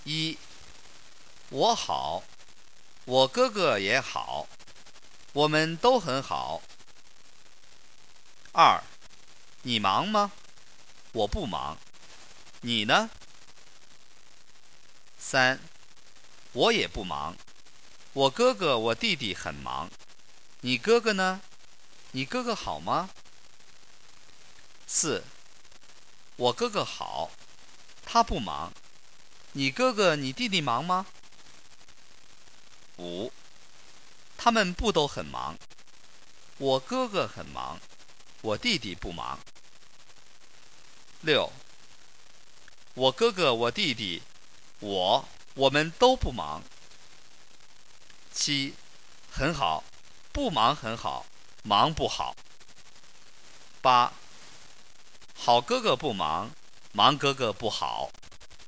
一，我好，我哥哥也好，我们都很好。二，你忙吗？我不忙，你呢？三，我也不忙，我哥哥我弟弟很忙，你哥哥呢？你哥哥好吗？四，我哥哥好，他不忙，你哥哥你弟弟忙吗？五，他们不都很忙，我哥哥很忙，我弟弟不忙。六，我哥哥我弟弟我们都不忙。七，很好，不忙很好，忙不好。八，好哥哥不忙，忙哥哥不好。